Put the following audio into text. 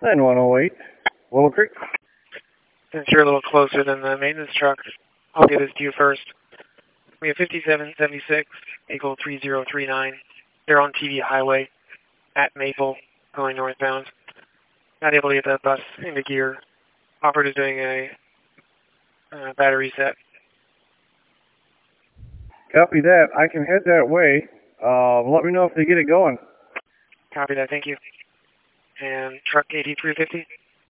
9108, Willow Creek. Since you're a little closer than the maintenance truck, I'll give this to you first. We have 5776, equal 3039. They're on TV Highway at Maple, going northbound. Not able to get that bus into gear. Operator doing a battery set. Copy that. I can head that way. Let me know if they get it going. Copy that, thank you. And truck 8350?